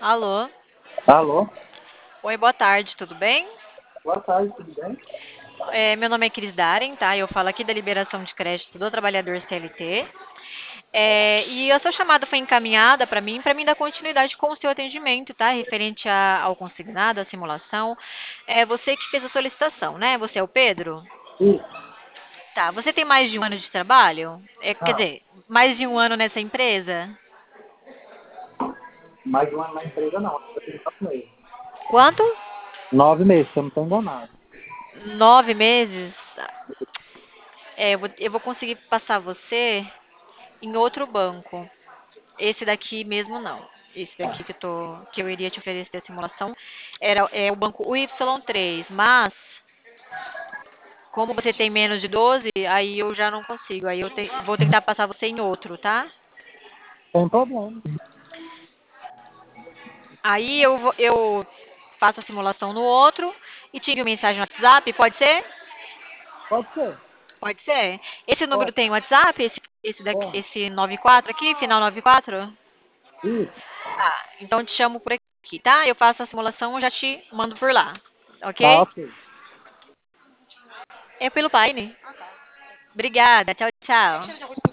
Alô? Alô? Oi, boa tarde, tudo bem? Boa tarde, tudo bem? Meu nome é Cris Daren, tá? Eu falo aqui da liberação de crédito do trabalhador CLT. E a sua chamada foi encaminhada para mim dar continuidade com o seu atendimento, tá? Referente ao consignado, à simulação. É você que fez a solicitação, né? Você é o Pedro? Isso. Tá. Você tem mais de um ano de trabalho? Quer Não, dizer, mais de um ano nessa empresa? mais de um ano na empresa não. Eu tenho 9 meses. Quanto? 9 meses, se eu não estou enganado. 9 meses? Eu vou conseguir passar você em outro banco. Esse daqui mesmo não. Esse daqui que eu iria te oferecer a simulação é o banco UY3, mas como você tem menos de 12, aí eu já não consigo. Aí vou tentar passar você em outro, tá? Sem problema. Aí eu faço a simulação no outro e te envio mensagem no WhatsApp, pode ser? Pode ser. Pode ser. Esse número Pode. tem WhatsApp? Esse daqui, Pode. esse 94 aqui, final 94? Isso. Tá, então eu te chamo por aqui, tá? Eu faço a simulação e já te mando por lá, Tá ok? ok. É pelo Paine. Obrigada, tchau, tchau.